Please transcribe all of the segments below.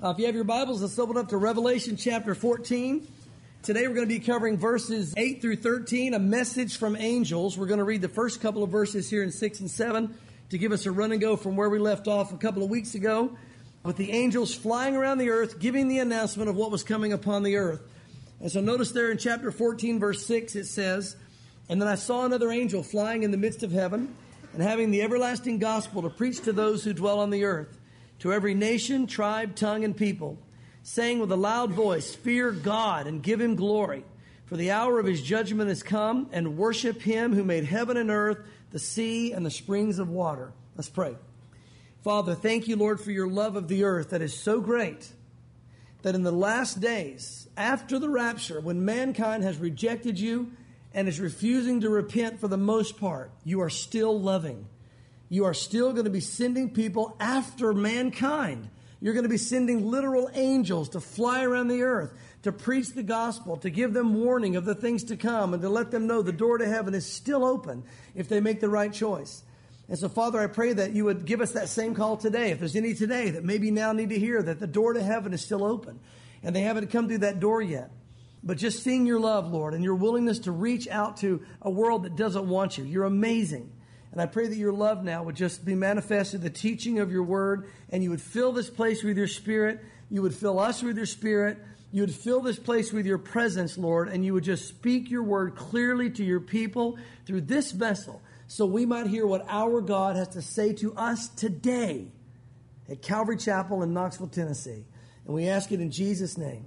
If you have your Bibles, let's open up to Revelation chapter 14. Today we're going to be covering verses 8 through 13, a message from angels. We're going to read the first couple of verses here in 6 and 7 to give us a run and go from where we left off a couple of weeks ago, with the angels flying around the earth, giving the announcement of what was coming upon the earth. And so notice there in chapter 14, verse 6, it says, "And then I saw another angel flying in the midst of heaven, and having the everlasting gospel to preach to those who dwell on the earth, to every nation, tribe, tongue, and people, saying with a loud voice, Fear God and give Him glory, for the hour of His judgment is come, and worship Him who made heaven and earth, the sea, and the springs of water." Let's pray. Father, thank you, Lord, for your love of the earth that is so great that in the last days, after the rapture, when mankind has rejected you and is refusing to repent for the most part, you are still loving. You are still going to be sending people after mankind. You're going to be sending literal angels to fly around the earth, to preach the gospel, to give them warning of the things to come, and to let them know the door to heaven is still open if they make the right choice. And so, Father, I pray that you would give us that same call today. If there's any today that maybe now need to hear that the door to heaven is still open, and they haven't come through that door yet, but just seeing your love, Lord, and your willingness to reach out to a world that doesn't want you. You're amazing. And I pray that your love now would just be manifested, the teaching of your word, and you would fill this place with your spirit. You would fill us with your spirit. You would fill this place with your presence, Lord, and you would just speak your word clearly to your people through this vessel, so we might hear what our God has to say to us today at Calvary Chapel in Knoxville, Tennessee. And we ask it in Jesus' name.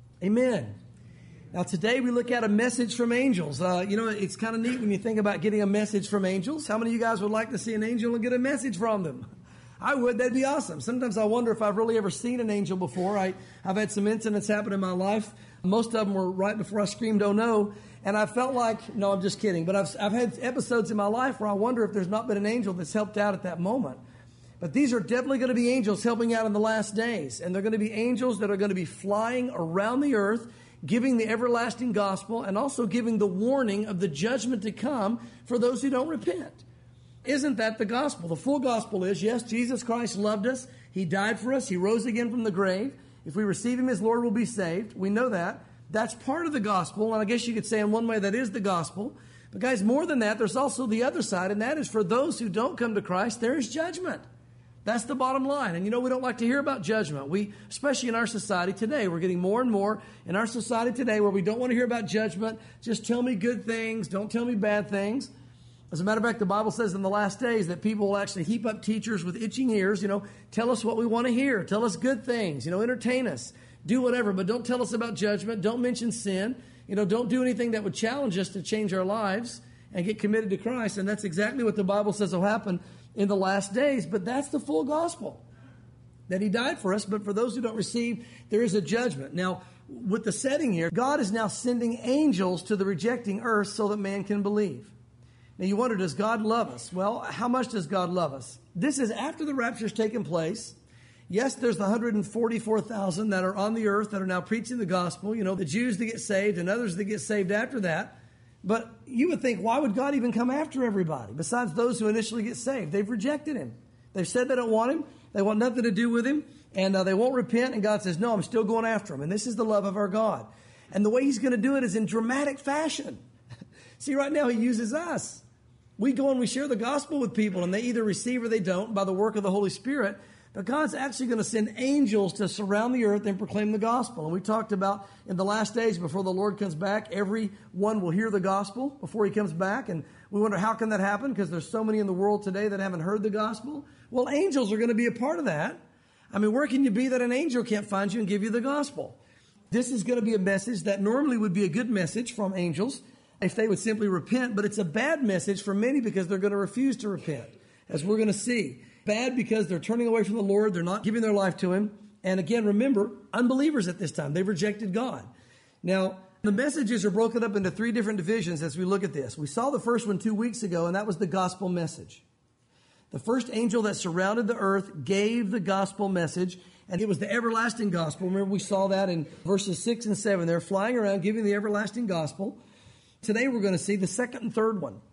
Amen. Now, today we look at a message from angels. It's kind of neat when you think about getting a message from angels. How many of you guys would like to see an angel and get a message from them? I would. That'd be awesome. Sometimes I wonder if I've really ever seen an angel before. I've had some incidents happen in my life. Most of them were right before I screamed, "Oh no." And I felt like, no, I'm just kidding. But I've had episodes in my life where I wonder if there's not been an angel that's helped out at that moment. But these are definitely going to be angels helping out in the last days. And they're going to be angels that are going to be flying around the earth, giving the everlasting gospel, and also giving the warning of the judgment to come for those who don't repent. Isn't that the gospel? The full gospel is, yes, Jesus Christ loved us. He died for us. He rose again from the grave. If we receive Him as Lord, we'll be saved. We know that. That's part of the gospel. And I guess you could say in one way that is the gospel. But guys, more than that, there's also the other side. And that is for those who don't come to Christ, there is judgment. That's the bottom line. And we don't like to hear about judgment. Especially in our society today, we're getting more and more in our society today where we don't want to hear about judgment. Just tell me good things. Don't tell me bad things. As a matter of fact, the Bible says in the last days that people will actually heap up teachers with itching ears. Tell us what we want to hear. Tell us good things. Entertain us. Do whatever, but don't tell us about judgment. Don't mention sin. Don't do anything that would challenge us to change our lives and get committed to Christ. And that's exactly what the Bible says will happen in the last days. But that's the full gospel, that He died for us. But for those who don't receive, there is a judgment. Now, with the setting here, God is now sending angels to the rejecting earth so that man can believe. Now, you wonder, does God love us? Well, how much does God love us? This is after the rapture has taken place. Yes, there's the 144,000 that are on the earth that are now preaching the gospel. The Jews that get saved and others that get saved after that. But you would think, why would God even come after everybody besides those who initially get saved? They've rejected Him. They've said they don't want Him. They want nothing to do with Him. And they won't repent. And God says, no, I'm still going after them. And this is the love of our God. And the way He's going to do it is in dramatic fashion. See, right now He uses us. We go and we share the gospel with people, and they either receive or they don't by the work of the Holy Spirit. But God's actually going to send angels to surround the earth and proclaim the gospel. And we talked about in the last days before the Lord comes back, everyone will hear the gospel before He comes back. And we wonder, how can that happen? Because there's so many in the world today that haven't heard the gospel. Well, angels are going to be a part of that. Where can you be that an angel can't find you and give you the gospel? This is going to be a message that normally would be a good message from angels if they would simply repent. But it's a bad message for many because they're going to refuse to repent, as we're going to see. Bad because they're turning away from the Lord. They're not giving their life to Him. And again, remember, unbelievers at this time. They've rejected God. Now, the messages are broken up into three different divisions as we look at this. We saw the first one 2 weeks ago, and that was the gospel message. The first angel that surrounded the earth gave the gospel message, and it was the everlasting gospel. Remember, we saw that in verses 6 and 7. They're flying around giving the everlasting gospel. Today we're going to see the second and third one.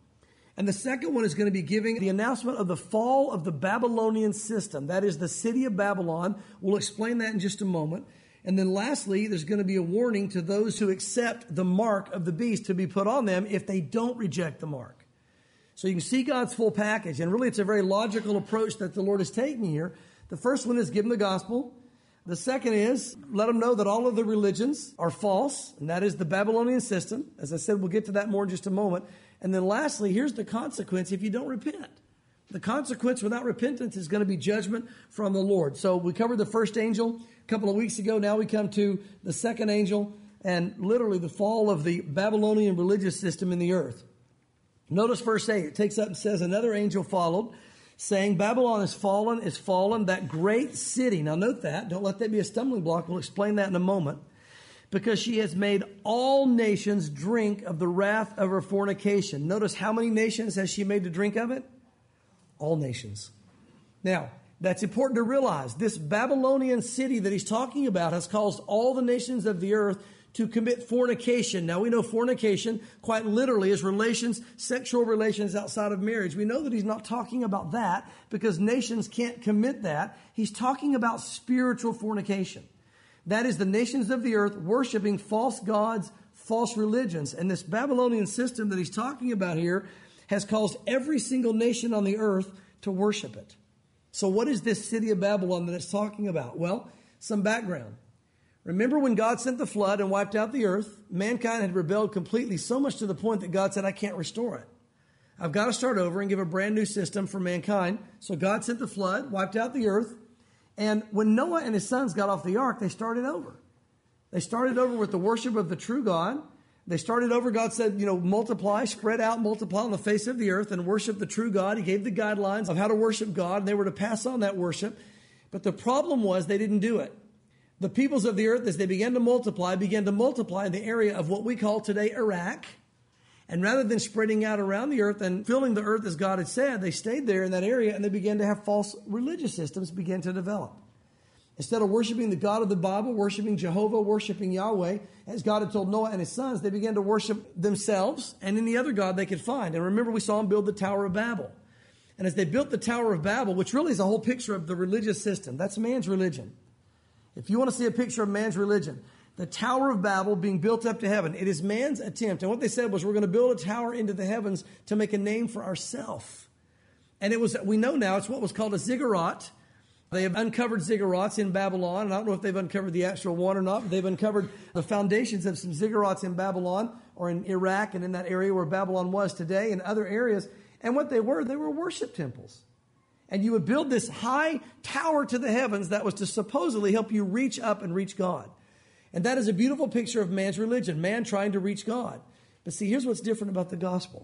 And the second one is going to be giving the announcement of the fall of the Babylonian system. That is the city of Babylon. We'll explain that in just a moment. And then lastly, there's going to be a warning to those who accept the mark of the beast to be put on them if they don't reject the mark. So you can see God's full package. And really, it's a very logical approach that the Lord is taking here. The first one is give them the gospel. The second is let them know that all of the religions are false, and that is the Babylonian system. As I said, we'll get to that more in just a moment. And then lastly, here's the consequence if you don't repent. The consequence without repentance is going to be judgment from the Lord. So we covered the first angel a couple of weeks ago. Now we come to the second angel and literally the fall of the Babylonian religious system in the earth. Notice verse 8. It takes up and says, another angel followed, saying, Babylon is fallen, that great city. Now note that. Don't let that be a stumbling block. We'll explain that in a moment. Because she has made all nations drink of the wrath of her fornication. Notice how many nations has she made to drink of it? All nations. Now, that's important to realize. This Babylonian city that he's talking about has caused all the nations of the earth to commit fornication. Now, we know fornication quite literally is relations, sexual relations outside of marriage. We know that he's not talking about that because nations can't commit that. He's talking about spiritual fornication. That is the nations of the earth worshiping false gods, false religions. And this Babylonian system that he's talking about here has caused every single nation on the earth to worship it. So what is this city of Babylon that it's talking about? Well, some background. Remember when God sent the flood and wiped out the earth, mankind had rebelled completely, so much to the point that God said, I can't restore it. I've got to start over and give a brand new system for mankind. So God sent the flood, wiped out the earth. And when Noah and his sons got off the ark, they started over. They started over with the worship of the true God. They started over. God said, multiply, spread out, multiply on the face of the earth and worship the true God. He gave the guidelines of how to worship God, and they were to pass on that worship. But the problem was they didn't do it. The peoples of the earth, as they began to multiply in the area of what we call today Iraq. And rather than spreading out around the earth and filling the earth as God had said, they stayed there in that area and they began to have false religious systems begin to develop. Instead of worshiping the God of the Bible, worshiping Jehovah, worshiping Yahweh, as God had told Noah and his sons, they began to worship themselves and any other God they could find. And remember, we saw them build the Tower of Babel. And as they built the Tower of Babel, which really is a whole picture of the religious system, that's man's religion. If you want to see a picture of man's religion, the Tower of Babel being built up to heaven, it is man's attempt. And what they said was, we're going to build a tower into the heavens to make a name for ourselves. And we know now, it's what was called a ziggurat. They have uncovered ziggurats in Babylon. And I don't know if they've uncovered the actual one or not, but they've uncovered the foundations of some ziggurats in Babylon or in Iraq and in that area where Babylon was today and other areas. And what they were worship temples. And you would build this high tower to the heavens that was to supposedly help you reach up and reach God. And that is a beautiful picture of man's religion, man trying to reach God. But see, here's what's different about the gospel.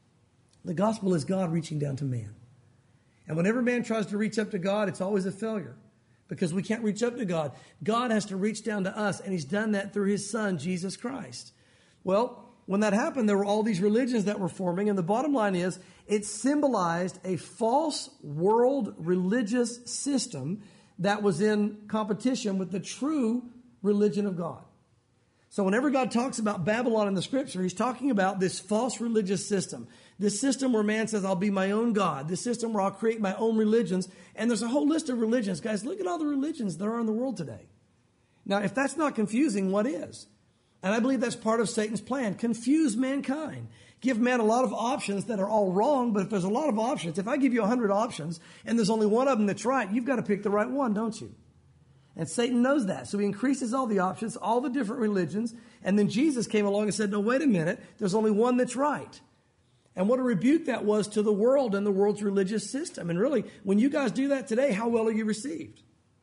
The gospel is God reaching down to man. And whenever man tries to reach up to God, it's always a failure because we can't reach up to God. God has to reach down to us, and he's done that through his son, Jesus Christ. Well, when that happened, there were all these religions that were forming, and the bottom line is it symbolized a false world religious system that was in competition with the true religion of God. So whenever God talks about Babylon in the scripture, he's talking about this false religious system. This system where man says, I'll be my own God. This system where I'll create my own religions. And there's a whole list of religions. Guys, look at all the religions that are in the world today. Now, if that's not confusing, what is? And I believe that's part of Satan's plan. Confuse mankind. Give man a lot of options that are all wrong. But if there's a lot of options, if I give you 100 options and there's only one of them that's right, you've got to pick the right one, don't you? And Satan knows that. So he increases all the options, all the different religions. And then Jesus came along and said, no, wait a minute. There's only one that's right. And what a rebuke that was to the world and the world's religious system. And really, when you guys do that today, how well are you received?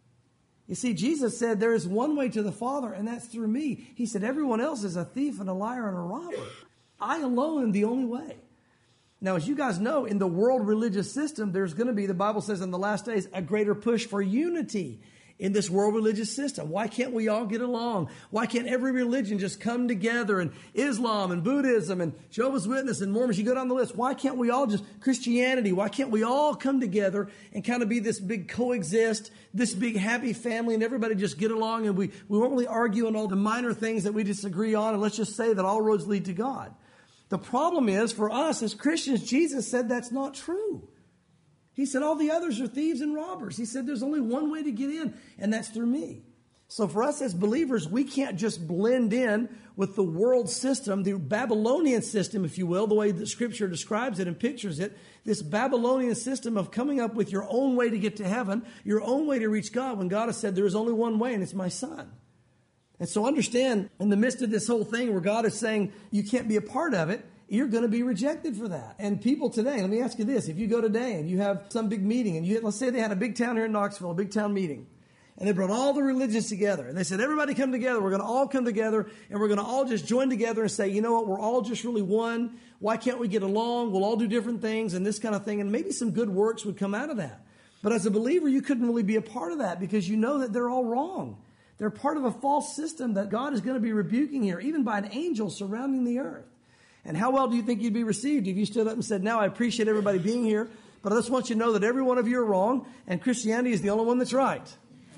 You see, Jesus said there is one way to the Father, and that's through me. He said everyone else is a thief and a liar and a robber. I alone am the only way. Now, as you guys know, in the world religious system, there's going to be, the Bible says in the last days, a greater push for unity in this world religious system. Why can't we all get along? Why can't every religion just come together? And Islam and Buddhism and Jehovah's Witness and Mormons, you go down the list. Why can't we all just, Christianity, why can't we all come together and kind of be this big coexist, this big happy family, and everybody just get along and we won't really argue on all the minor things that we disagree on, and let's just say that all roads lead to God. The problem is, for us as Christians, Jesus said that's not true. He said all the others are thieves and robbers. He said there's only one way to get in, and that's through me. So for us as believers, we can't just blend in with the world system, the Babylonian system, if you will, the way that Scripture describes it and pictures it, this Babylonian system of coming up with your own way to get to heaven, your own way to reach God, when God has said there is only one way, and it's my Son. And so understand, in the midst of this whole thing where God is saying you can't be a part of it, you're going to be rejected for that. And people today, let me ask you this, if you go today and you have some big meeting, and let's say they had a big town here in Knoxville, a big town meeting, and they brought all the religions together, and they said, everybody come together, we're going to all come together, and we're going to all just join together and say, you know what, we're all just really one, why can't we get along, we'll all do different things, and this kind of thing, and maybe some good works would come out of that. But as a believer, you couldn't really be a part of that because you know that they're all wrong. They're part of a false system that God is going to be rebuking here, even by an angel surrounding the earth. And how well do you think you'd be received if you stood up and said, now I appreciate everybody being here, but I just want you to know that every one of you are wrong, and Christianity is the only one that's right.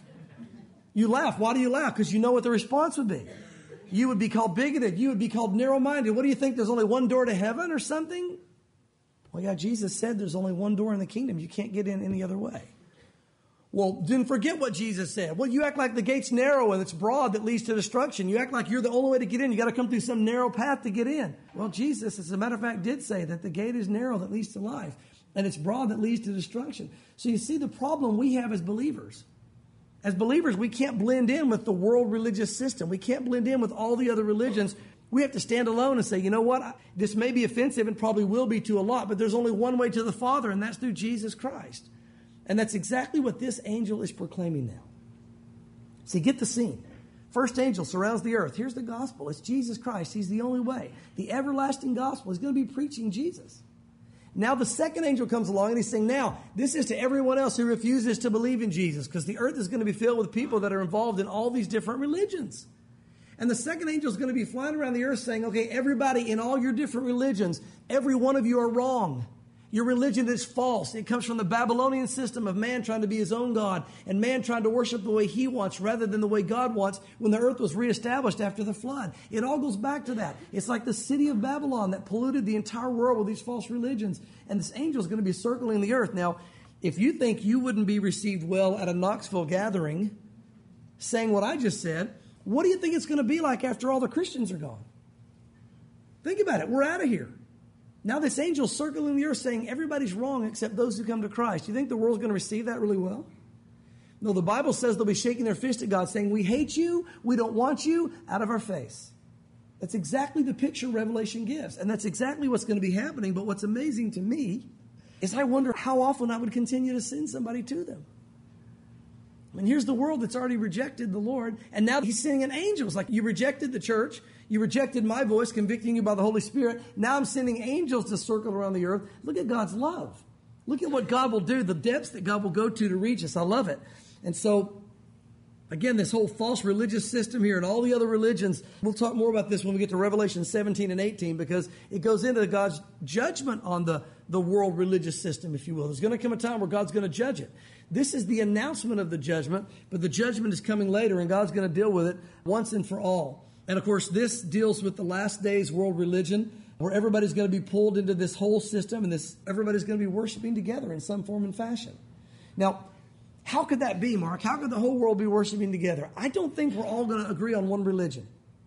You laugh. Why do you laugh? Because you know what the response would be. You would be called bigoted. You would be called narrow-minded. What do you think? There's only one door to heaven or something? Well, yeah, Jesus said there's only one door in the kingdom. You can't get in any other way. Well, then forget what Jesus said. Well, you act like the gate's narrow and it's broad that leads to destruction. You act like you're the only way to get in. You got to come through some narrow path to get in. Well, Jesus, as a matter of fact, did say that the gate is narrow that leads to life and it's broad that leads to destruction. So you see the problem we have as believers. As believers, we can't blend in with the world religious system. We can't blend in with all the other religions. We have to stand alone and say, you know what? This may be offensive and probably will be to a lot, but there's only one way to the Father, and that's through Jesus Christ. And that's exactly what this angel is proclaiming now. See, get the scene. First angel surrounds the earth. Here's the gospel. It's Jesus Christ. He's the only way. The everlasting gospel is going to be preaching Jesus. Now the second angel comes along and he's saying, now, this is to everyone else who refuses to believe in Jesus, because the earth is going to be filled with people that are involved in all these different religions. And the second angel is going to be flying around the earth saying, okay, everybody in all your different religions, every one of you are wrong. Your religion is false. It comes from the Babylonian system of man trying to be his own God and man trying to worship the way he wants rather than the way God wants when the earth was reestablished after the flood. It all goes back to that. It's like the city of Babylon that polluted the entire world with these false religions. And this angel is going to be circling the earth. Now, if you think you wouldn't be received well at a Knoxville gathering saying what I just said, what do you think it's going to be like after all the Christians are gone? Think about it. We're out of here. Now this angel circling the earth saying everybody's wrong except those who come to Christ. Do you think the world's going to receive that really well? No, the Bible says they'll be shaking their fist at God saying, we hate you, we don't want you, out of our face. That's exactly the picture Revelation gives. And that's exactly what's going to be happening. But what's amazing to me is I wonder how often I would continue to send somebody to them. I mean, here's the world that's already rejected the Lord, and now he's sending an angel. It's like you rejected the church, you rejected my voice, convicting you by the Holy Spirit. Now I'm sending angels to circle around the earth. Look at God's love. Look at what God will do, the depths that God will go to reach us. I love it. And so, again, this whole false religious system here and all the other religions, we'll talk more about this when we get to Revelation 17 and 18 because it goes into God's judgment on the world religious system, if you will. There's going to come a time where God's going to judge it. This is the announcement of the judgment, but the judgment is coming later, and God's going to deal with it once and for all. And, of course, this deals with the last days world religion, where everybody's going to be pulled into this whole system, and everybody's going to be worshiping together in some form and fashion. Now, how could that be, Mark? How could the whole world be worshiping together? I don't think we're all going to agree on one religion.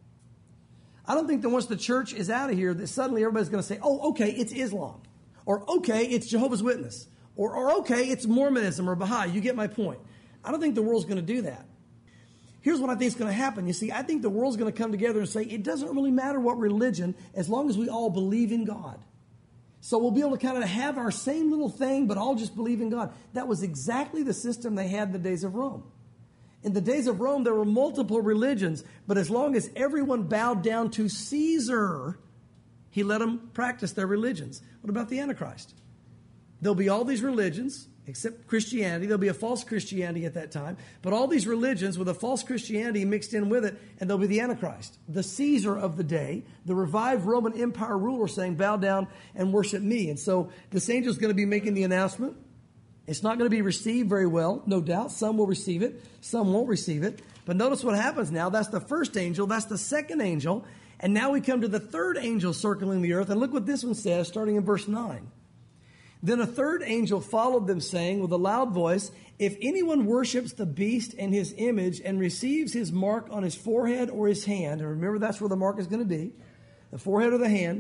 I don't think that once the church is out of here, that suddenly everybody's going to say, oh, okay, it's Islam. Or, okay, it's Jehovah's Witness. Or okay, it's Mormonism or Baha'i. You get my point. I don't think the world's going to do that. Here's what I think is going to happen. You see, I think the world's going to come together and say, it doesn't really matter what religion as long as we all believe in God. So we'll be able to kind of have our same little thing, but all just believe in God. That was exactly the system they had in the days of Rome. In the days of Rome, there were multiple religions, but as long as everyone bowed down to Caesar, he let them practice their religions. What about the Antichrist? There'll be all these religions, except Christianity. There'll be a false Christianity at that time. But all these religions with a false Christianity mixed in with it, and there'll be the Antichrist, the Caesar of the day, the revived Roman Empire ruler saying, bow down and worship me. And so this angel's going to be making the announcement. It's not going to be received very well, no doubt. Some will receive it. Some won't receive it. But notice what happens now. That's the first angel. That's the second angel. And now we come to the third angel circling the earth. And look what this one says, starting in verse 9. Then a third angel followed them, saying with a loud voice, if anyone worships the beast and his image and receives his mark on his forehead or his hand, and remember that's where the mark is going to be, the forehead or the hand,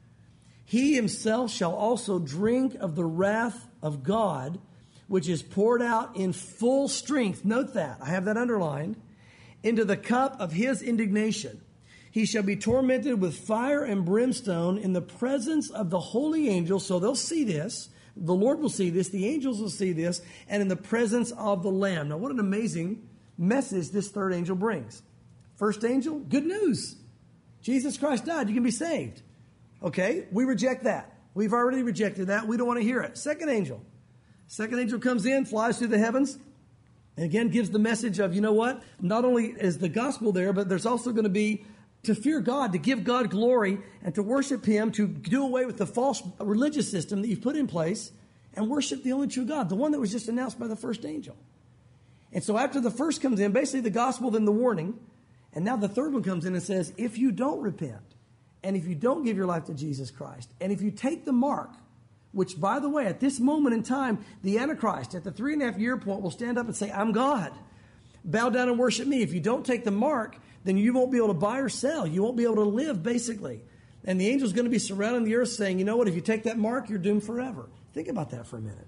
he himself shall also drink of the wrath of God, which is poured out in full strength. Note that, I have that underlined, into the cup of his indignation. He shall be tormented with fire and brimstone in the presence of the holy angels. So they'll see this. The Lord will see this. The angels will see this. And in the presence of the Lamb. Now, what an amazing message this third angel brings. First angel, good news. Jesus Christ died. You can be saved. Okay, we reject that. We've already rejected that. We don't want to hear it. Second angel. Second angel comes in, flies through the heavens. And again, gives the message of, you know what? Not only is the gospel there, but there's also going to be to fear God, to give God glory, and to worship Him, to do away with the false religious system that you've put in place, and worship the only true God, the one that was just announced by the first angel. And so after the first comes in, basically the gospel, then the warning, and now the third one comes in and says, if you don't repent, and if you don't give your life to Jesus Christ, and if you take the mark, which, by the way, at this moment in time, the Antichrist, at the 3.5 year point, will stand up and say, I'm God. Bow down and worship me. If you don't take the mark, then you won't be able to buy or sell. You won't be able to live, basically. And the angel's going to be surrounding the earth saying, you know what, if you take that mark, you're doomed forever. Think about that for a minute.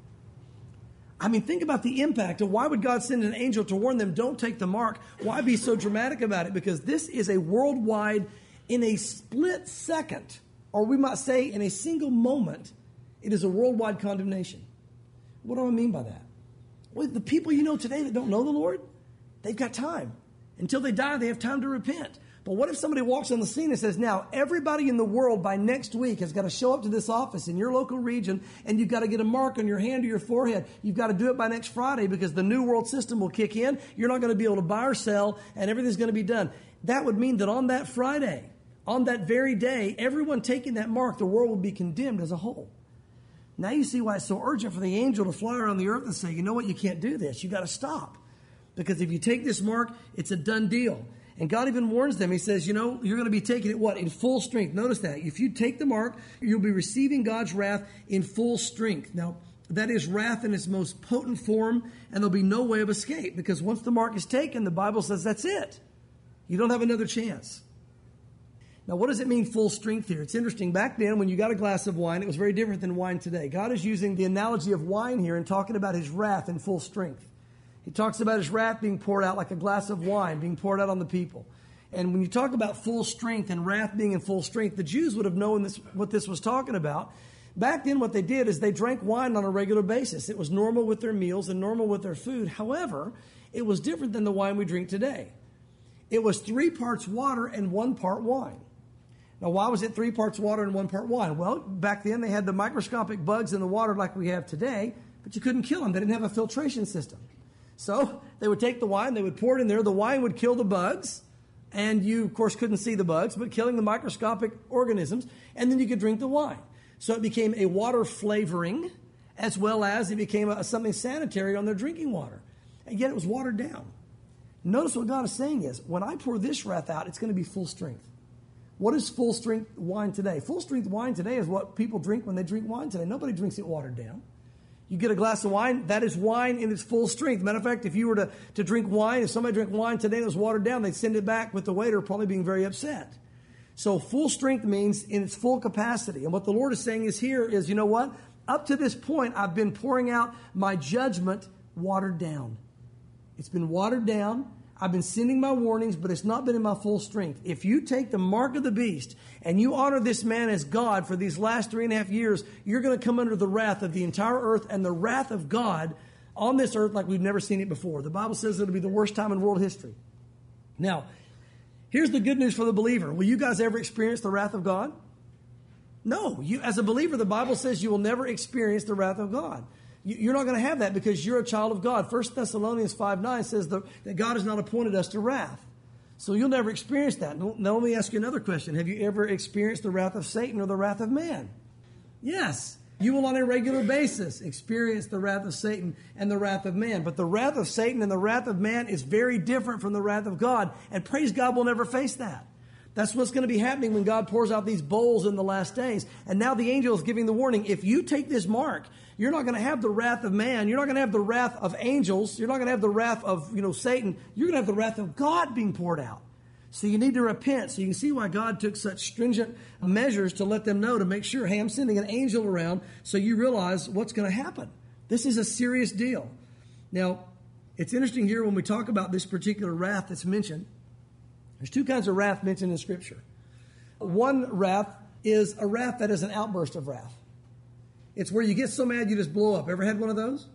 I mean, think about the impact of why would God send an angel to warn them, don't take the mark? Why be so dramatic about it? Because this is a worldwide, in a split second, or we might say in a single moment, it is a worldwide condemnation. What do I mean by that? Well, the people you know today that don't know the Lord, they've got time. Until they die, they have time to repent. But what if somebody walks on the scene and says, now, everybody in the world by next week has got to show up to this office in your local region, and you've got to get a mark on your hand or your forehead. You've got to do it by next Friday because the new world system will kick in. You're not going to be able to buy or sell, and everything's going to be done. That would mean that on that Friday, on that very day, everyone taking that mark, the world will be condemned as a whole. Now you see why it's so urgent for the angel to fly around the earth and say, you know what, you can't do this. You've got to stop. Because if you take this mark, it's a done deal. And God even warns them. He says, you know, you're going to be taking it, what? In full strength. Notice that. If you take the mark, you'll be receiving God's wrath in full strength. Now, that is wrath in its most potent form, and there'll be no way of escape. Because once the mark is taken, the Bible says that's it. You don't have another chance. Now, what does it mean, full strength here? It's interesting. Back then, when you got a glass of wine, it was very different than wine today. God is using the analogy of wine here and talking about His wrath in full strength. He talks about His wrath being poured out like a glass of wine, being poured out on the people. And when you talk about full strength and wrath being in full strength, the Jews would have known what this was talking about. Back then, what they did is they drank wine on a regular basis. It was normal with their meals and normal with their food. However, it was different than the wine we drink today. It was 3 parts water and 1 part wine. Now, why was it 3 parts water and 1 part wine? Well, back then they had the microscopic bugs in the water like we have today, but you couldn't kill them. They didn't have a filtration system. So they would take the wine, they would pour it in there. The wine would kill the bugs, and you, of course, couldn't see the bugs, but killing the microscopic organisms, and then you could drink the wine. So it became a water flavoring, as well as it became something sanitary on their drinking water. And yet it was watered down. Notice what God is saying is, when I pour this wrath out, it's going to be full strength. What is full strength wine today? Full strength wine today is what people drink when they drink wine today. Nobody drinks it watered down. You get a glass of wine, that is wine in its full strength. Matter of fact, if you were to drink wine, if somebody drank wine today that was watered down, they'd send it back with the waiter probably being very upset. So full strength means in its full capacity. And what the Lord is saying is here is, you know what? Up to this point, I've been pouring out my judgment watered down. It's been watered down. I've been sending my warnings, but it's not been in my full strength. If you take the mark of the beast and you honor this man as God for these last 3.5 years, you're going to come under the wrath of the entire earth and the wrath of God on this earth like we've never seen it before. The Bible says it'll be the worst time in world history. Now, here's the good news for the believer. Will you guys ever experience the wrath of God? No. You, as a believer, the Bible says you will never experience the wrath of God. You're not going to have that because you're a child of God. 1 Thessalonians 5:9 says that God has not appointed us to wrath. So you'll never experience that. Now let me ask you another question. Have you ever experienced the wrath of Satan or the wrath of man? Yes. You will on a regular basis experience the wrath of Satan and the wrath of man. But the wrath of Satan and the wrath of man is very different from the wrath of God. And praise God, we'll never face that. That's what's going to be happening when God pours out these bowls in the last days. And now the angel is giving the warning. If you take this mark, you're not going to have the wrath of man. You're not going to have the wrath of angels. You're not going to have the wrath of, Satan. You're going to have the wrath of God being poured out. So you need to repent. So you can see why God took such stringent measures to let them know, to make sure, hey, I'm sending an angel around so you realize what's going to happen. This is a serious deal. Now, it's interesting here when we talk about this particular wrath that's mentioned. There's two kinds of wrath mentioned in Scripture. One wrath is a wrath that is an outburst of wrath. It's where you get so mad you just blow up. Ever had one of those?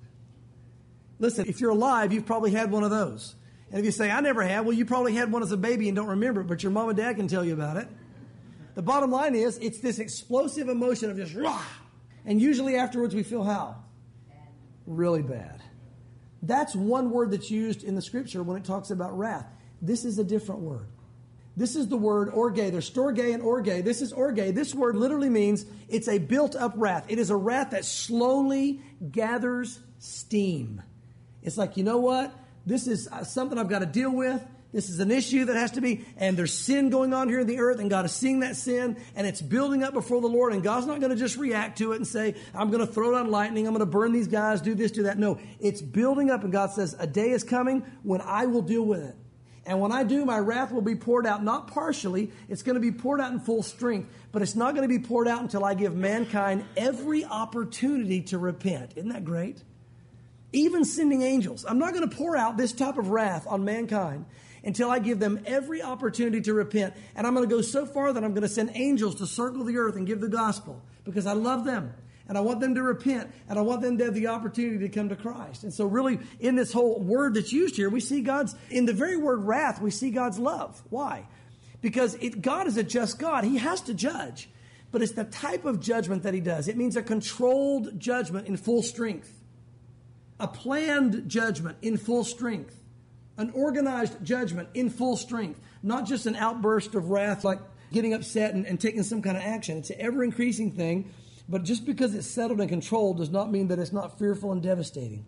Listen, if you're alive, you've probably had one of those. And if you say, I never had, well, you probably had one as a baby and don't remember it, but your mom and dad can tell you about it. The bottom line is, it's this explosive emotion of just, rah! And usually afterwards we feel how? Really bad. That's one word that's used in the Scripture when it talks about wrath. This is a different word. This is the word orge. There's storge and orge. This is orge. This word literally means it's a built-up wrath. It is a wrath that slowly gathers steam. It's like, you know what? This is something I've got to deal with. This is an issue that has to be, and there's sin going on here in the earth, and God is seeing that sin, and it's building up before the Lord, and God's not going to just react to it and say, I'm going to throw down lightning, I'm going to burn these guys, do this, do that. No, it's building up, and God says, a day is coming when I will deal with it. And when I do, my wrath will be poured out, not partially. It's going to be poured out in full strength, but it's not going to be poured out until I give mankind every opportunity to repent. Isn't that great? Even sending angels. I'm not going to pour out this type of wrath on mankind until I give them every opportunity to repent. And I'm going to go so far that I'm going to send angels to circle the earth and give the gospel because I love them. And I want them to repent. And I want them to have the opportunity to come to Christ. And so really, in this whole word that's used here, we see God's, in the very word wrath, we see God's love. Why? Because God is a just God. He has to judge. But it's the type of judgment that He does. It means a controlled judgment in full strength. A planned judgment in full strength. An organized judgment in full strength. Not just an outburst of wrath like getting upset and taking some kind of action. It's an ever-increasing thing. But just because it's settled and controlled does not mean that it's not fearful and devastating.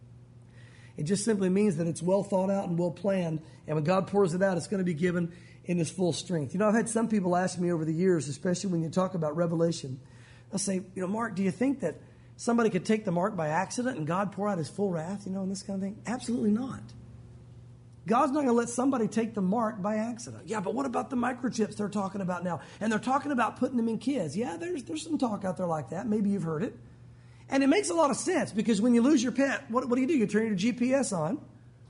It just simply means that it's well thought out and well planned. And when God pours it out, it's going to be given in its full strength. I've had some people ask me over the years, especially when you talk about Revelation, they'll say, Mark, do you think that somebody could take the mark by accident and God pour out His full wrath, and this kind of thing? Absolutely not. God's not going to let somebody take the mark by accident. Yeah, but what about the microchips they're talking about now? And they're talking about putting them in kids. Yeah, there's some talk out there like that. Maybe you've heard it. And it makes a lot of sense because when you lose your pet, what do? You turn your GPS on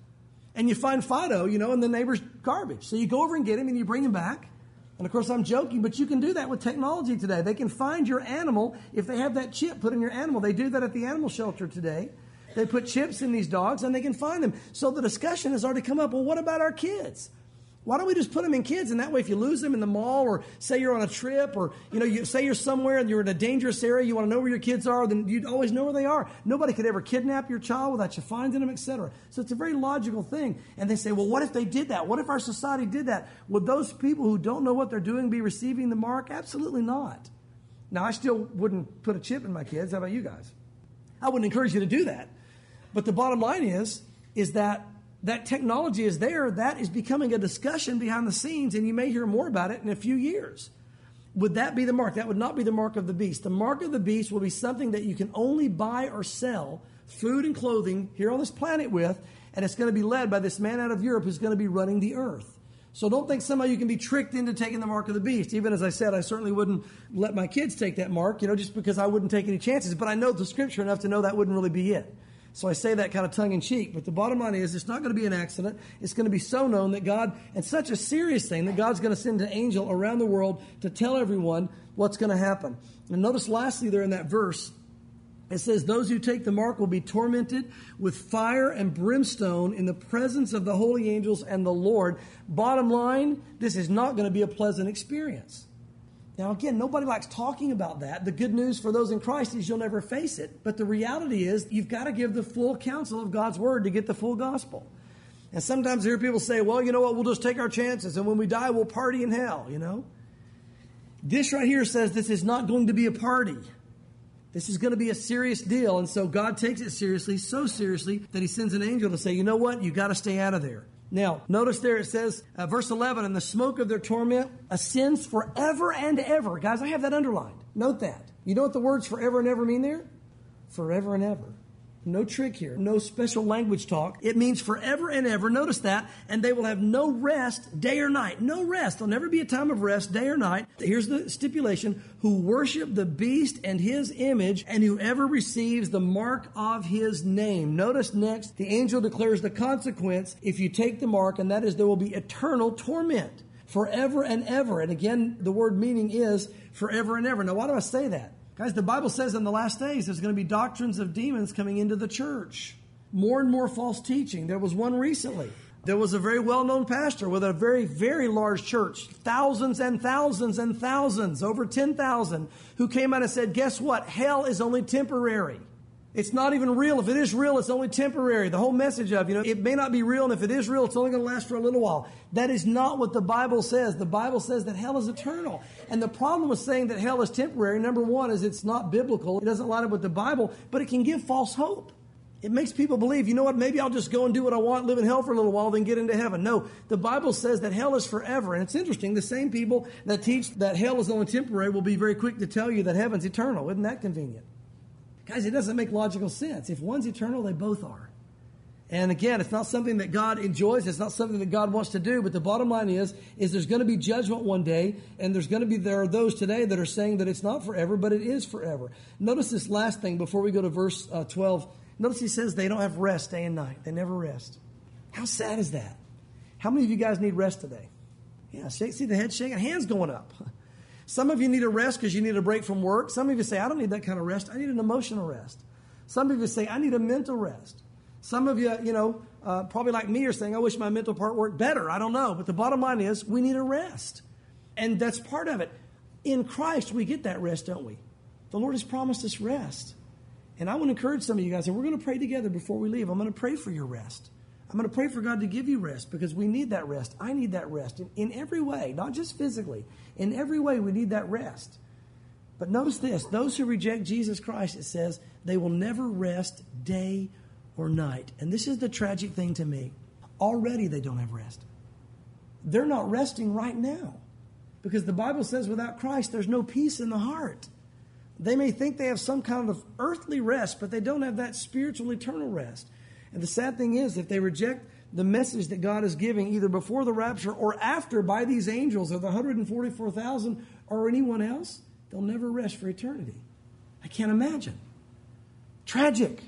and you find Fido, in the neighbor's garbage. So you go over and get him and you bring him back. And of course, I'm joking, but you can do that with technology today. They can find your animal if they have that chip put in your animal. They do that at the animal shelter today. They put chips in these dogs and they can find them. So the discussion has already come up. Well, what about our kids? Why don't we just put them in kids? And that way, if you lose them in the mall or say you're on a trip or, you say you're somewhere and you're in a dangerous area, you want to know where your kids are, then you'd always know where they are. Nobody could ever kidnap your child without you finding them, etc. So it's a very logical thing. And they say, well, what if they did that? What if our society did that? Would those people who don't know what they're doing be receiving the mark? Absolutely not. Now, I still wouldn't put a chip in my kids. How about you guys? I wouldn't encourage you to do that. But the bottom line is that technology is there. That is becoming a discussion behind the scenes, and you may hear more about it in a few years. Would that be the mark? That would not be the mark of the beast. The mark of the beast will be something that you can only buy or sell food and clothing here on this planet with, and it's going to be led by this man out of Europe who's going to be running the earth. So don't think somehow you can be tricked into taking the mark of the beast. Even as I said, I certainly wouldn't let my kids take that mark, just because I wouldn't take any chances. But I know the Scripture enough to know that wouldn't really be it. So I say that kind of tongue-in-cheek. But the bottom line is it's not going to be an accident. It's going to be so known that God, and such a serious thing, that God's going to send an angel around the world to tell everyone what's going to happen. And notice lastly there in that verse, it says, those who take the mark will be tormented with fire and brimstone in the presence of the holy angels and the Lord. Bottom line, this is not going to be a pleasant experience. Now, again, nobody likes talking about that. The good news for those in Christ is you'll never face it. But the reality is you've got to give the full counsel of God's Word to get the full gospel. And sometimes I hear people say, well, you know what, we'll just take our chances. And when we die, we'll party in hell, This right here says this is not going to be a party. This is going to be a serious deal. And so God takes it seriously, so seriously, that He sends an angel to say, you know what, you've got to stay out of there. Now, notice there it says, verse 11, and the smoke of their torment ascends forever and ever. Guys, I have that underlined. Note that. You know what the words forever and ever mean there? Forever and ever. No trick here. No special language talk. It means forever and ever. Notice that. And they will have no rest day or night. No rest. There'll never be a time of rest day or night. Here's the stipulation. Who worship the beast and his image, and whoever receives the mark of his name. Notice next, the angel declares the consequence if you take the mark, and that is there will be eternal torment. Forever and ever. And again, the word meaning is forever and ever. Now, why do I say that? Guys, the Bible says in the last days there's going to be doctrines of demons coming into the church. More and more false teaching. There was one recently. There was a very well-known pastor with a very, very large church. Thousands and thousands and thousands, over 10,000, who came out and said, guess what? Hell is only temporary. It's not even real. If it is real, it's only temporary. The whole message of, it may not be real, and if it is real, it's only going to last for a little while. That is not what the Bible says. The Bible says that hell is eternal. And the problem with saying that hell is temporary, number one, is it's not biblical. It doesn't line up with the Bible, but it can give false hope. It makes people believe, you know what, maybe I'll just go and do what I want, live in hell for a little while, then get into heaven. No, the Bible says that hell is forever. And it's interesting, the same people that teach that hell is only temporary will be very quick to tell you that heaven's eternal. Isn't that convenient? Guys, it doesn't make logical sense. If one's eternal, they both are. And again, it's not something that God enjoys. It's not something that God wants to do. But the bottom line is there's going to be judgment one day. And there are those today that are saying that it's not forever, but it is forever. Notice this last thing before we go to verse 12. Notice he says they don't have rest day and night. They never rest. How sad is that? How many of you guys need rest today? Yeah, see the head shaking? Hands going up. Some of you need a rest because you need a break from work. Some of you say, I don't need that kind of rest. I need an emotional rest. Some of you say, I need a mental rest. Some of you, probably like me, are saying, I wish my mental part worked better. I don't know. But the bottom line is we need a rest. And that's part of it. In Christ, we get that rest, don't we? The Lord has promised us rest. And I want to encourage some of you guys, and we're going to pray together before we leave. I'm going to pray for your rest. I'm going to pray for God to give you rest because we need that rest. I need that rest in every way, not just physically. In every way, we need that rest. But notice this. Those who reject Jesus Christ, it says, they will never rest day or night. And this is the tragic thing to me. Already they don't have rest. They're not resting right now because the Bible says without Christ, there's no peace in the heart. They may think they have some kind of earthly rest, but they don't have that spiritual, eternal rest. And the sad thing is, if they reject the message that God is giving either before the rapture or after by these angels or the 144,000 or anyone else, they'll never rest for eternity. I can't imagine. Tragic.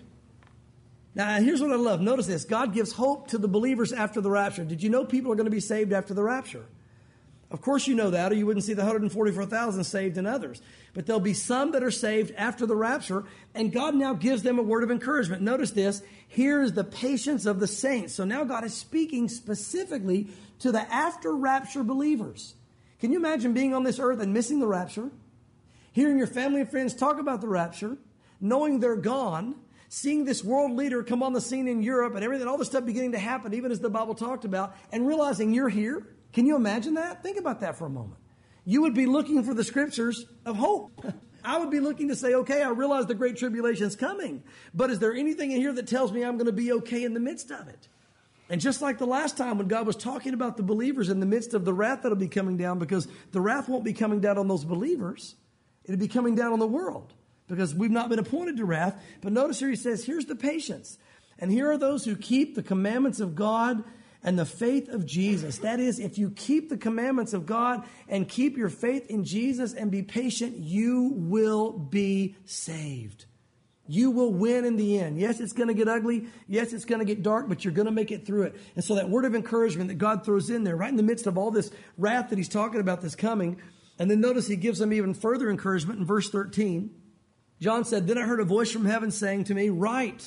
Now, here's what I love. Notice this. God gives hope to the believers after the rapture. Did you know people are going to be saved after the rapture? Of course you know that, or you wouldn't see the 144,000 saved and others. But there'll be some that are saved after the rapture, and God now gives them a word of encouragement. Notice this. Here is the patience of the saints. So now God is speaking specifically to the after-rapture believers. Can you imagine being on this earth and missing the rapture? Hearing your family and friends talk about the rapture, knowing they're gone, seeing this world leader come on the scene in Europe and everything, all this stuff beginning to happen, even as the Bible talked about, and realizing you're here. Can you imagine that? Think about that for a moment. You would be looking for the scriptures of hope. I would be looking to say, okay, I realize the great tribulation is coming, but is there anything in here that tells me I'm going to be okay in the midst of it? And just like the last time when God was talking about the believers in the midst of the wrath that'll be coming down, because the wrath won't be coming down on those believers. It'll be coming down on the world because we've not been appointed to wrath. But notice here he says, here's the patience. And here are those who keep the commandments of God and the faith of Jesus. That is, if you keep the commandments of God and keep your faith in Jesus and be patient, you will be saved. You will win in the end. Yes, it's going to get ugly. Yes, it's going to get dark, but you're going to make it through it. And so that word of encouragement that God throws in there, right in the midst of all this wrath that he's talking about that's coming. And then notice he gives them even further encouragement in verse 13. John said, then I heard a voice from heaven saying to me, write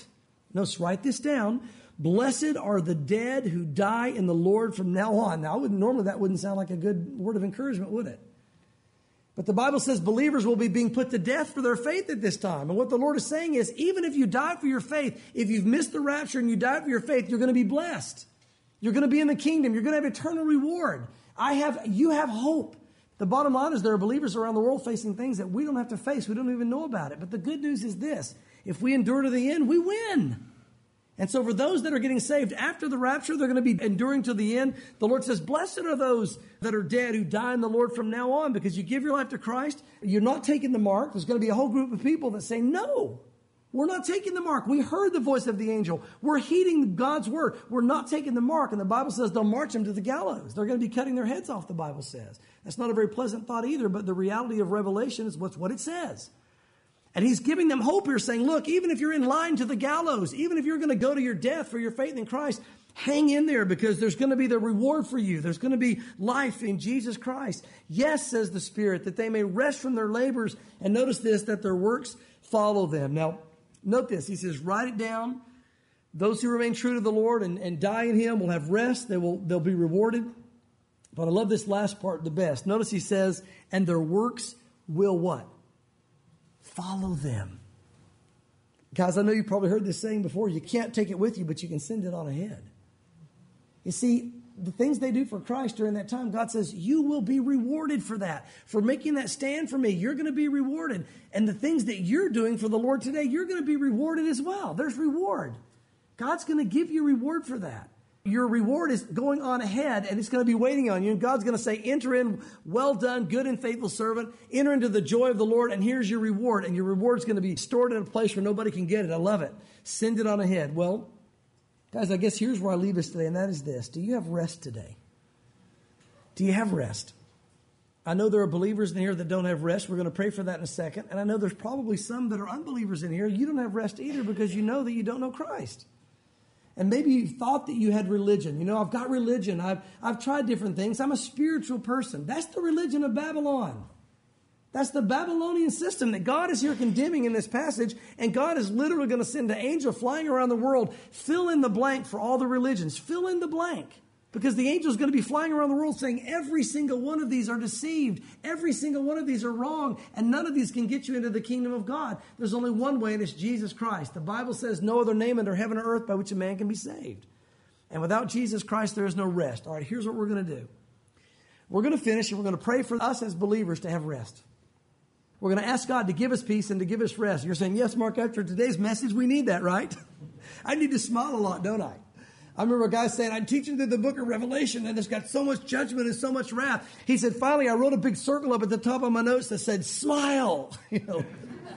this down. Blessed are the dead who die in the Lord from now on. Now, normally that wouldn't sound like a good word of encouragement, would it? But the Bible says believers will be being put to death for their faith at this time. And what the Lord is saying is, even if you die for your faith, if you've missed the rapture and you die for your faith, you're going to be blessed. You're going to be in the kingdom. You're going to have eternal reward. You have hope. The bottom line is there are believers around the world facing things that we don't have to face. We don't even know about it. But the good news is this. If we endure to the end, we win. And so for those that are getting saved after the rapture, they're going to be enduring to the end. The Lord says, blessed are those that are dead who die in the Lord from now on, because you give your life to Christ. You're not taking the mark. There's going to be a whole group of people that say, no, we're not taking the mark. We heard the voice of the angel. We're heeding God's word. We're not taking the mark. And the Bible says they'll march them to the gallows. They're going to be cutting their heads off, the Bible says. That's not a very pleasant thought either, but the reality of Revelation is what it says. And he's giving them hope here, saying, look, even if you're in line to the gallows, even if you're going to go to your death for your faith in Christ, hang in there, because there's going to be the reward for you. There's going to be life in Jesus Christ. Yes, says the Spirit, that they may rest from their labors. And notice this, that their works follow them. Now, note this. He says, write it down. Those who remain true to the Lord and die in Him will have rest. They'll be rewarded. But I love this last part the best. Notice he says, and their works will what? Follow them. Guys, I know you've probably heard this saying before. You can't take it with you, but you can send it on ahead. You see, the things they do for Christ during that time, God says, you will be rewarded for that. For making that stand for me, you're going to be rewarded. And the things that you're doing for the Lord today, you're going to be rewarded as well. There's reward. God's going to give you reward for that. Your reward is going on ahead, and it's going to be waiting on you. And God's going to say, enter in, well done, good and faithful servant. Enter into the joy of the Lord, and here's your reward. And your reward is going to be stored in a place where nobody can get it. I love it. Send it on ahead. Well, guys, I guess here's where I leave us today, and that is this. Do you have rest today? Do you have rest? I know there are believers in here that don't have rest. We're going to pray for that in a second. And I know there's probably some that are unbelievers in here. You don't have rest either, because you know that you don't know Christ. And maybe you thought that you had religion. You know, I've got religion. I've tried different things. I'm a spiritual person. That's the religion of Babylon. That's the Babylonian system that God is here condemning in this passage. And God is literally going to send an angel flying around the world. Fill in the blank for all the religions. Fill in the blank. Because the angel is going to be flying around the world saying every single one of these are deceived. Every single one of these are wrong. And none of these can get you into the kingdom of God. There's only one way, and it's Jesus Christ. The Bible says no other name under heaven or earth by which a man can be saved. And without Jesus Christ, there is no rest. All right, here's what we're going to do. We're going to finish, and we're going to pray for us as believers to have rest. We're going to ask God to give us peace and to give us rest. You're saying, yes, Mark, after today's message, we need that, right? I need to smile a lot, don't I? I remember a guy saying, I'm teaching through the book of Revelation, and it's got so much judgment and so much wrath. He said, finally, I wrote a big circle up at the top of my notes that said, smile. You know,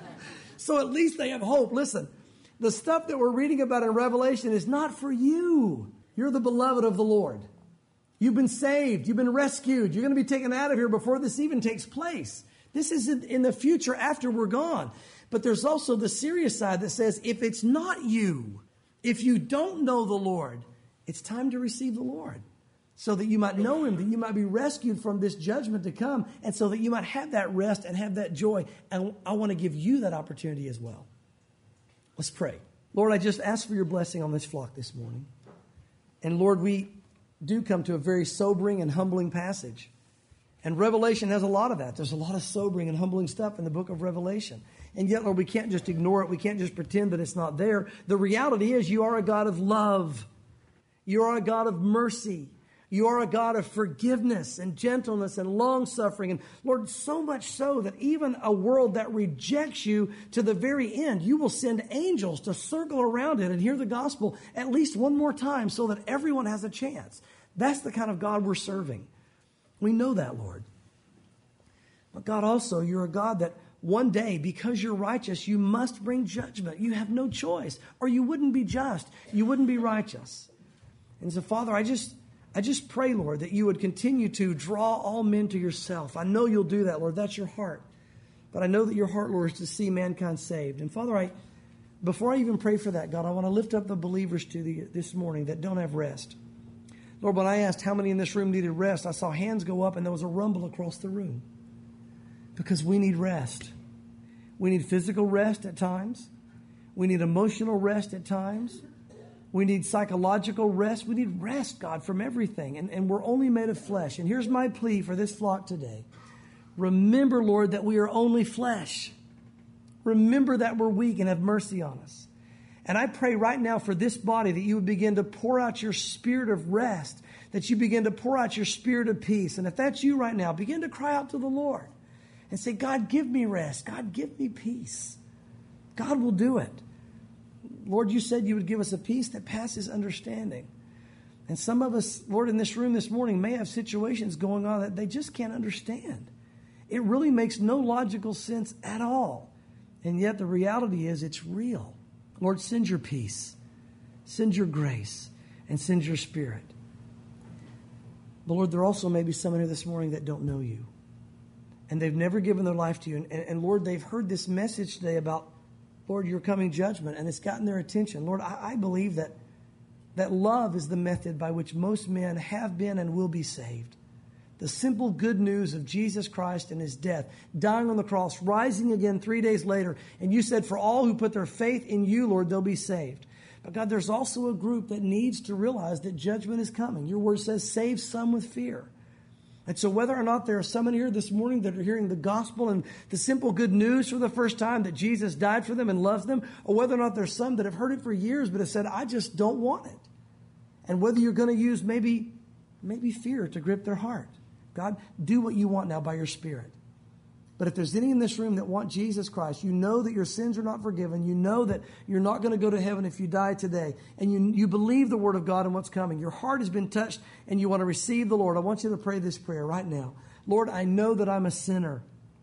so at least they have hope. Listen, the stuff that we're reading about in Revelation is not for you. You're the beloved of the Lord. You've been saved. You've been rescued. You're going to be taken out of here before this even takes place. This is in the future after we're gone. But there's also the serious side that says, if it's not you, if you don't know the Lord, it's time to receive the Lord so that you might know Him, that you might be rescued from this judgment to come, and so that you might have that rest and have that joy. And I want to give you that opportunity as well. Let's pray. Lord, I just ask for your blessing on this flock this morning. And Lord, we do come to a very sobering and humbling passage. And Revelation has a lot of that. There's a lot of sobering and humbling stuff in the book of Revelation. And yet, Lord, we can't just ignore it. We can't just pretend that it's not there. The reality is you are a God of love. You are a God of mercy. You are a God of forgiveness and gentleness and long-suffering. And Lord, so much so that even a world that rejects you to the very end, you will send angels to circle around it and hear the gospel at least one more time so that everyone has a chance. That's the kind of God we're serving. We know that, Lord. But God, also, you're a God that one day, because you're righteous, you must bring judgment. You have no choice, or you wouldn't be just. You wouldn't be righteous. And so, Father, I just pray, Lord, that you would continue to draw all men to yourself. I know you'll do that, Lord. That's your heart. But I know that your heart, Lord, is to see mankind saved. And Father, before I even pray for that, God, I want to lift up the believers to you this morning that don't have rest. Lord, when I asked how many in this room needed rest, I saw hands go up and there was a rumble across the room. Because we need rest. We need physical rest at times. We need emotional rest at times. We need psychological rest. We need rest, God, from everything. And we're only made of flesh. And here's my plea for this flock today. Remember, Lord, that we are only flesh. Remember that we're weak and have mercy on us. And I pray right now for this body that you would begin to pour out your spirit of rest, that you begin to pour out your spirit of peace. And if that's you right now, begin to cry out to the Lord and say, God, give me rest. God, give me peace. God will do it. Lord, you said you would give us a peace that passes understanding. And some of us, Lord, in this room this morning may have situations going on that they just can't understand. It really makes no logical sense at all. And yet the reality is it's real. Lord, send your peace, send your grace, and send your Spirit. But Lord, there also may be someone here this morning that don't know you. And they've never given their life to you. And Lord, they've heard this message today about, Lord, your coming judgment, and it's gotten their attention. Lord, I believe that love is the method by which most men have been and will be saved. The simple good news of Jesus Christ and his death, dying on the cross, rising again 3 days later. And you said for all who put their faith in you, Lord, they'll be saved. But God, there's also a group that needs to realize that judgment is coming. Your word says, save some with fear. And so whether or not there are some in here this morning that are hearing the gospel and the simple good news for the first time that Jesus died for them and loves them, or whether or not there's some that have heard it for years but have said, I just don't want it. And whether you're going to use maybe fear to grip their heart. God, do what you want now by your Spirit. But if there's any in this room that want Jesus Christ, you know that your sins are not forgiven. You know that you're not going to go to heaven if you die today. And you believe the word of God and what's coming. Your heart has been touched and you want to receive the Lord. I want you to pray this prayer right now. Lord, I know that I'm a sinner.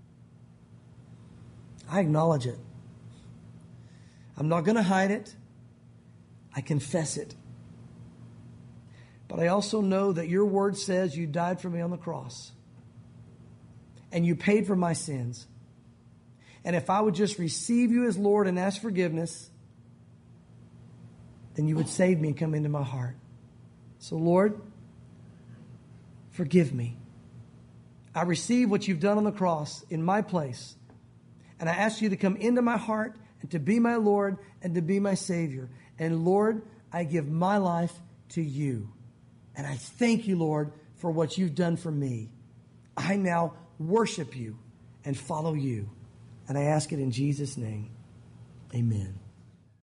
I acknowledge it. I'm not going to hide it. I confess it. But I also know that your word says you died for me on the cross. And you paid for my sins. And if I would just receive you as Lord and ask forgiveness, then you would save me and come into my heart. So Lord, forgive me. I receive what you've done on the cross in my place. And I ask you to come into my heart and to be my Lord and to be my Savior. And Lord, I give my life to you. And I thank you, Lord, for what you've done for me. I now worship you and follow you. And I ask it in Jesus' name. Amen.